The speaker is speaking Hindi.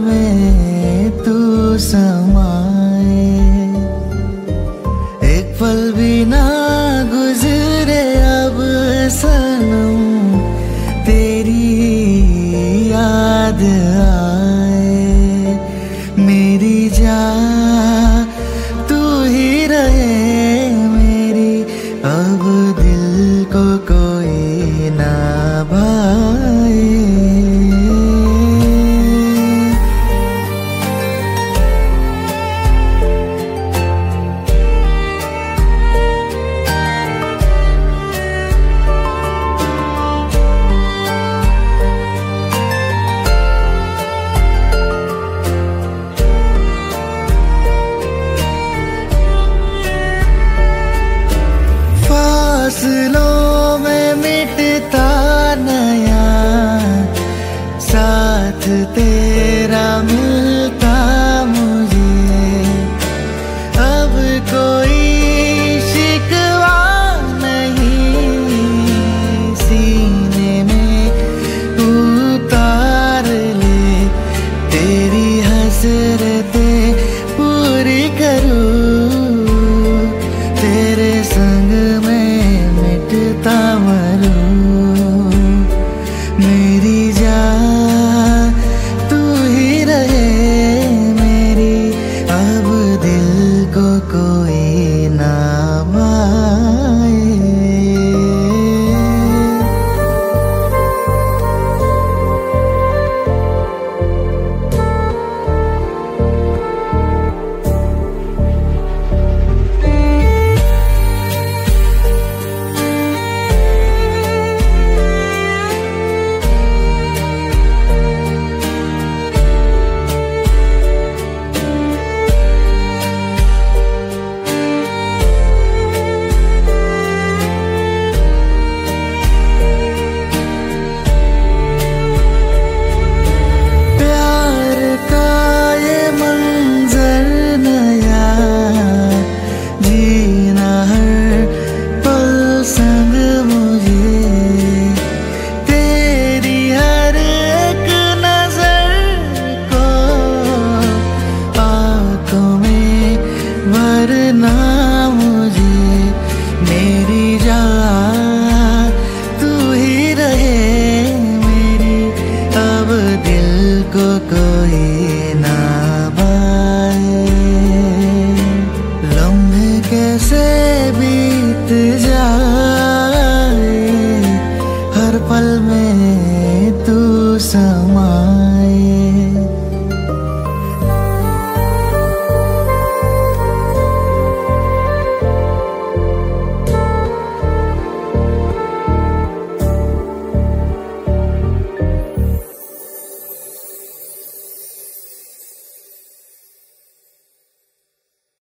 में तू समाए, एक पल भी ना गुजरे अब सनम तेरी याद आए। मेरी जान तू ही रहे मेरी, अब दिल को कोई ना भाए। फासलों में मिटता नया साथ तेरा मिलता मुझे, अब कोई शिकवा नहीं सीने में उतार ले। तेरी हसरतें पूरी करूं, तेरे संग में मिटता मरूं। मेरी जान तू ही रहे मेरी, अब दिल को कोई ना भाए। वरना मुझे मेरी जान तू ही रहे मेरी, अब दिल को कोई